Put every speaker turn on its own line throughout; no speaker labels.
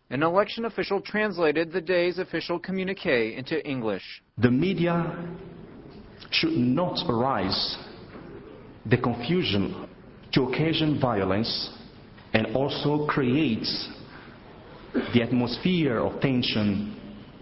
An election official translated the day's official communique into English.
The media should not arise the confusion to occasion violence and also creates the atmosphere of tension,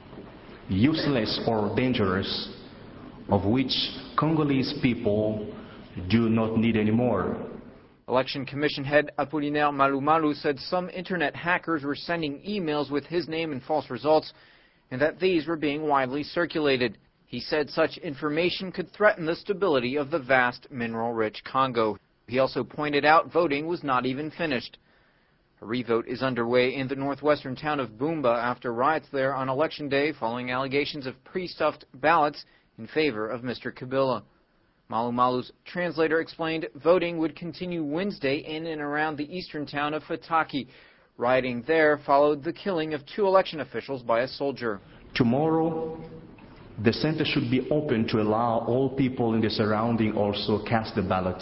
useless or dangerous, of which Congolese people do not need anymore.
Election Commission head Apollinaire Malumalu said some internet hackers were sending emails with his name and false results, and that these were being widely circulated. He said such information could threaten the stability of the vast mineral-rich Congo. He also pointed out voting was not even finished. A revote is underway in the northwestern town of Bumba after riots there on Election Day following allegations of pre-stuffed ballots in favor of Mr. Kabila. Malumalu's translator explained voting would continue Wednesday in and around the eastern town of Fataki. Rioting there followed the killing of 2 election officials by a soldier.
Tomorrow, the center should be open to allow all people in the surrounding also cast the ballot.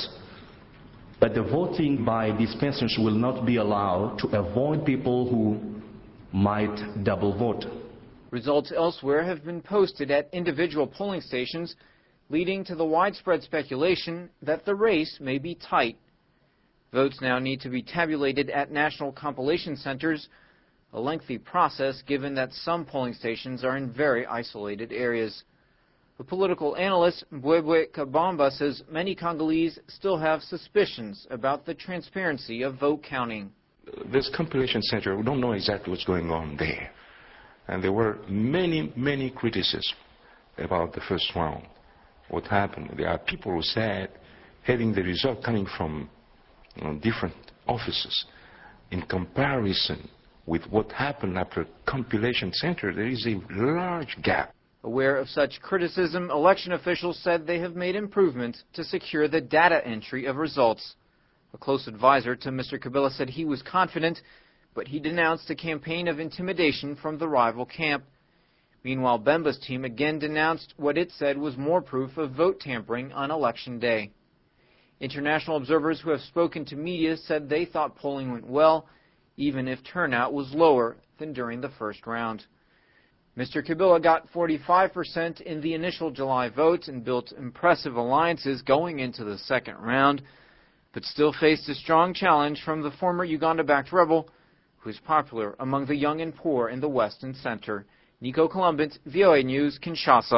But the voting by dispensers will not be allowed to avoid people who might double vote.
Results elsewhere have been posted at individual polling stations, leading to the widespread speculation that the race may be tight. Votes now need to be tabulated at national compilation centers, a lengthy process given that some polling stations are in very isolated areas. The political analyst Mbwebwe Kabamba says many Congolese still have suspicions about the transparency of vote counting.
This compilation center, we don't know exactly what's going on there. And there were many criticisms about the first round. What happened? There are people who said having the result coming from different offices in comparison with what happened after compilation center, there is a large gap.
Aware of such criticism, election officials said they have made improvements to secure the data entry of results. A close advisor to Mr. Kabila said he was confident, but he denounced a campaign of intimidation from the rival camp. Meanwhile, Bemba's team again denounced what it said was more proof of vote tampering on Election Day. International observers who have spoken to media said they thought polling went well, even if turnout was lower than during the first round. Mr. Kabila got 45% in the initial July vote and built impressive alliances going into the second round, but still faced a strong challenge from the former Uganda-backed rebel, who is popular among the young and poor in the West and Center. Nico Columbus, VOA News, Kinshasa.